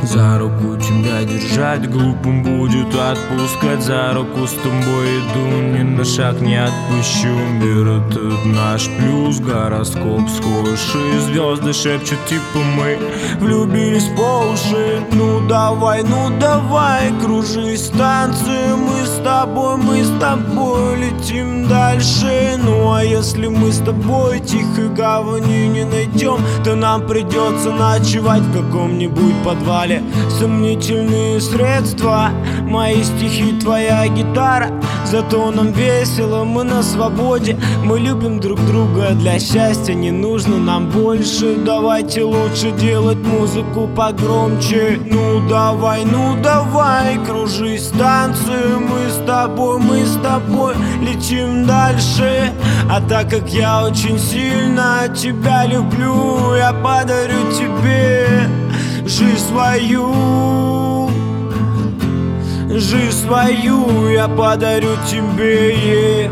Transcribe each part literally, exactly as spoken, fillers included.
За руку тебя держать глупым будет отпускать. За руку с тобой иду, ни на шаг не отпущу. Мир этот наш плюс, гороскоп схожий. Звезды шепчут типа мы влюбились по уши. Ну давай, ну давай, кружись станции. Мы с тобой, мы с тобой летим дальше. Ну а если мы с тобой тихой гавани не найдем, то нам придется ночевать в каком-нибудь подвале. Сомнительные средства, мои стихи, твоя гитара. Зато нам весело, мы на свободе. Мы любим друг друга, для счастья не нужно нам больше. Давайте лучше делать музыку погромче. Ну давай, ну давай, кружись станцию. Мы с тобой, мы с тобой летим дальше. А так как я очень сильно тебя люблю, я подарю тебе жизнь свою. Жизнь свою я подарю тебе.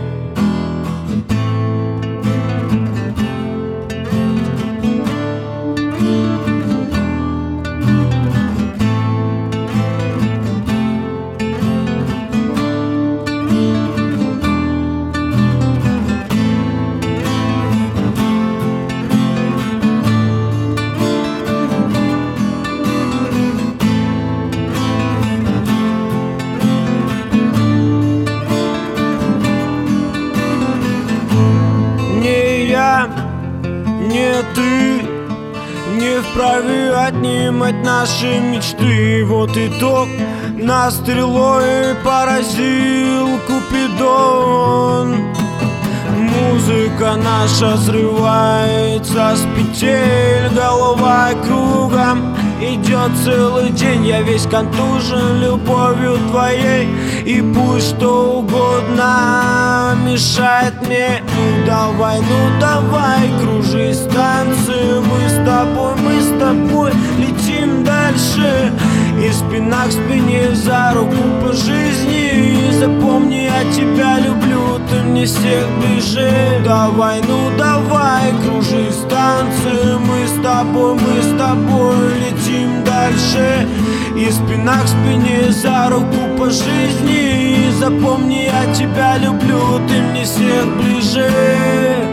Не ты, не вправе отнимать наши мечты. Вот итог, нас стрелой поразил Купидон. Музыка наша срывается с петель, голова кругом идет целый день. Я весь контужен любовью твоей, и пусть что угодно мешает мне. Ну давай, ну давай, кружись станцию. Мы с тобой, мы с тобой летим дальше. И спина к спине, за руку по жизни. И запомни, я тебя люблю, ты мне всех ближе. Давай, ну давай, кружись станцию. Мы с тобой, мы с тобой летим дальше. И спина к спине, за руку по жизни. И запомни, я тебя люблю, ты мне всех ближе.